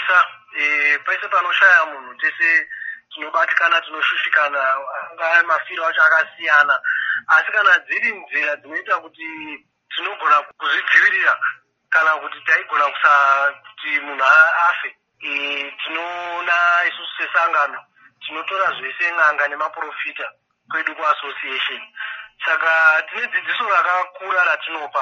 kusuwisa pese panoshaya munhu tese tinobatikana, tinoshushikana, angava mafiro acho akasiyana, asi kana dziri nzira dzinoita kuti tinogona kuzvidzivirira kana kuti taigona kuti munhu afe, tinoona isusu sesangano tinotora zvese n'anga nemaprofita kwedu kuassociation. Saka tine dzidziso rakakura ratinopa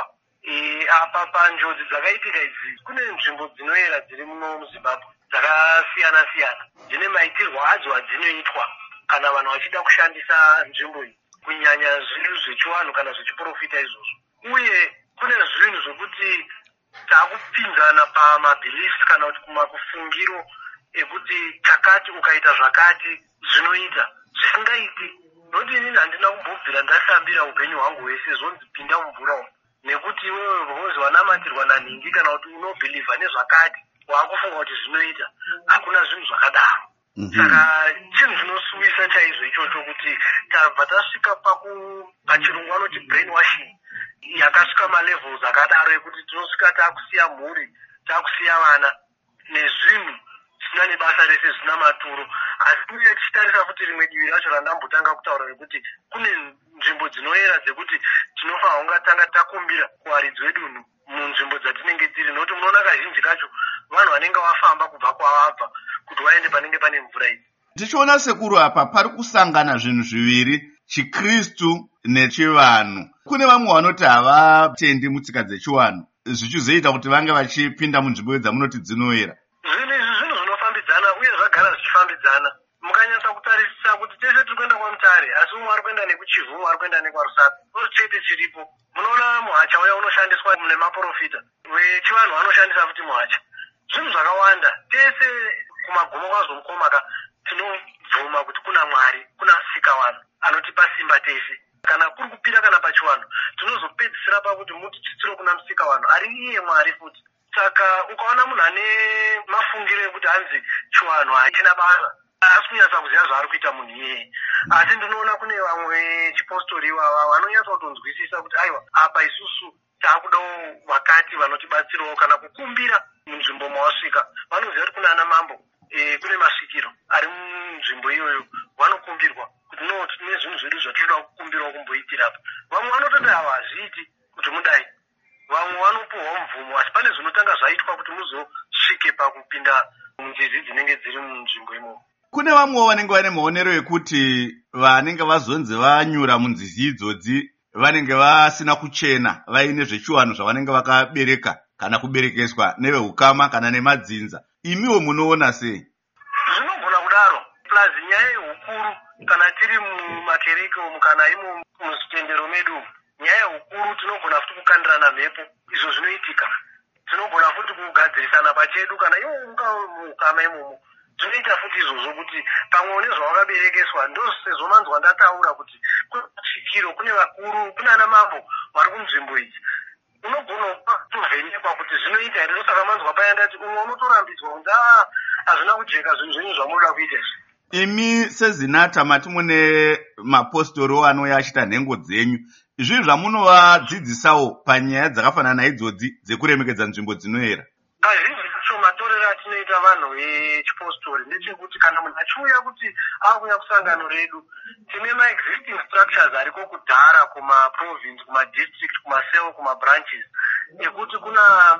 apa panjodzi dzakaitika idzi. Kune nzvimbo dzinoera dziri muno muZimbabwe dzakasiyana siyana, dzine maitirwo adzo adzinoitwa kana vanhu vachida kushandisa nzvimbo iyi, kunyanya zvinhu zvechivanhu kana zvechiprofita izvozvo. Uye kune zvinhu zvokuti taakupinzana pamabhiliefs kana kuti kumakufungiro ekuti takati ukaita zvakati zvinoita zvisingaiti. Noti inini handina kumbobvira ndasambira upenyu hwangu hwese zvonzi pinda mumvura umu, nekuti iwewe unonzi wanamatirwa nanhingi kana kuti unobhilivha nezvakati waakufunga kuti zvinoita. Hakuna zvinhu zvakadaro. Saka chinhu chinosuwisa chaizvo ichocho kuti tabva tasvika pachirungu vanoti brain washing yakasvika malevels akadaro ekuti tinosvika taakusiya mhuri, taakusiya vana nezvinhu zvisina nebasa rese, zvisina maturo. Asi uye tichitarisa futi rimwe divi racho randambotanga kutaura rekuti kune nzvimbo dzinoera dzekuti tinofanira kunga tanga takumbira kuwaridzi wedu munzvimbo dzatinenge tiri, nokuti munoona kazhinji kacho vanhu vanenge vafamba kubva kwavabva kuti vaende panenge pane mvura idzi. Tichiona sekuru apa pari kusangana zvinhu zviviri, chiKristu nechivanhu. Kune vamwe vanoti havatendi mutsika dzechivanhu, zvichizoita kuti vange vachipinda munzvimbo dzamunoti dzinoera. Zvinhu izvi zvinhu zvinofambidzana uye zvagara zvichifambidzana. Mukanyatsa kutarisisa kuti tese tiri kuenda kwaMutare, asi umwe ari kuenda nekuChivu, umwe ari kuenda nekwaRusaka. Chete chiripo. Munoona muhacha uya unoshandiswa nemaprofita, wechivanhu vanoshandisa futi muhacha. Zvinhu zvakawanda. Tese kumagomo kwaZomukoma tinobvuma kuti kuna Mwari, kuna Musikavanhu anotipa simba tese. Kana kuri kupira kana pachivanhu, tinozopedzisira pakuti mutichitsiro kuna Musikavanhu ari iye Mwari futi. Saka ukaona munhu ane mafungiro ekuti hanzi chivanhu hachina basa, asi kunyatsa kuziva zvaari kuita munhu iyeye. Asi ndinoona kune vamwe chipostori ivava vanonyatsa kutonzwisisa kuti aiwa, apa isusu taakudawo vakati vanotibatsirawo kana kukumbira munzvimbo mawasvika. Vanoziva kuti kuna ana mambo, kune masvikiro ari munzvimbo iyoyo, vanokumbirwa kuti no tine zvinhu zvedu zvatinoda kukumbirawo kumboitira apa. Vamwe vanototi ava hazviiti kuti mudai, vamwe vanopuhwa mvumo, asi pane zvinotanga zvaitwa kuti muzosvike pakupinda munjodzi dzinenge dziri munzvimbo imomo. Kune vamwewo vanenge vane maonero ekuti vanenge vazonzi vanyura munzizi idzodzi vanenge vasina kuchena, vaine zvechivanhu zvavanenge vakabereka kana kuberekeswa nevehukama kana nemadzinza. Imiwo munoona sei? Zvinogona kudaro. Plus nyaya yehukuru kana tiri mumakereke umu kana imo muzvitendero medu, nyaya yehukuru tinogona futi kukandirana mhepo. Izvo zvinoitika. Tinogona futi kugadzirisana pachedu kana iwo muhukama imomo. Zvinoita futi izvozvo kuti pamwe nezvawakaberekeswa ndosezvo manzwa ndataura kuti kune masvikiro, kune vakuru, kuna ana mambo vari kunzvimbo idzi. Unogona kutovhenekwa kuti zvinoita here, ndosaka manzwa paya ndati umwe unotorambidzwa kunzi hazvina kujeka zvinhu zvenyu zvamunoda kuita izvi. Imi sezinata mati mune mapostori anouya achita nhengo dzenyu, izvi zvamunovadzidzisawo panyaya dzakafanana naidzodzi dzekuremekedza nzvimbo dzinoera? Kazhinji kacho matorero atinoita vanhu vechipostori ndechekuti kana munhu achiuya kuti akuuya kusangano redu, tine ma-existing structures ariko kudhara kumaprovince, kumadistrict, kumasel, kumabranches, ekuti kuna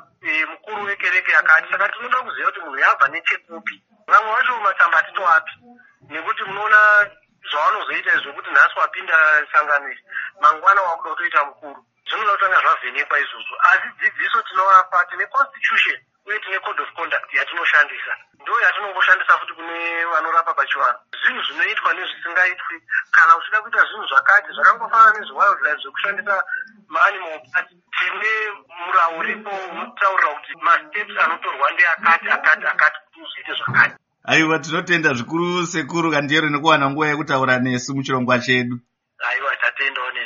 mukuru wekereke yakati. Saka tinoda kuziva kuti munhu yabva nechekupi. Vamwe vacho matsamba atitoapi, nekuti munoona zvavanozoita zvokuti nhasi wapinda sangano iri, mangwana wakuda kutoita mukuru. Zvinoda kutanga zvavhenekwa izvozvo. Asi dzidziso tinovapa, tine constitution uye tine code of conduct yatinoshandisa. Ndo yatinongoshandisa futi kune vanorapa pachivanhu. Zvinhu zvinoitwa nezvisingaitwi, kana uchida kuita zvinhu zvakati zvakangofanana nezvewildlife zvekushandisa maanimal parts, tine murau uripo unotaurira kuti masteps anotorwa ndeakati kuti uzoite zvakati. Aiwa, tinotenda zvikuru sekuru Kandiyero nekuwana nguva yekutaura nesu muchirongwa chedu. Aiwa, tatendawo nemi.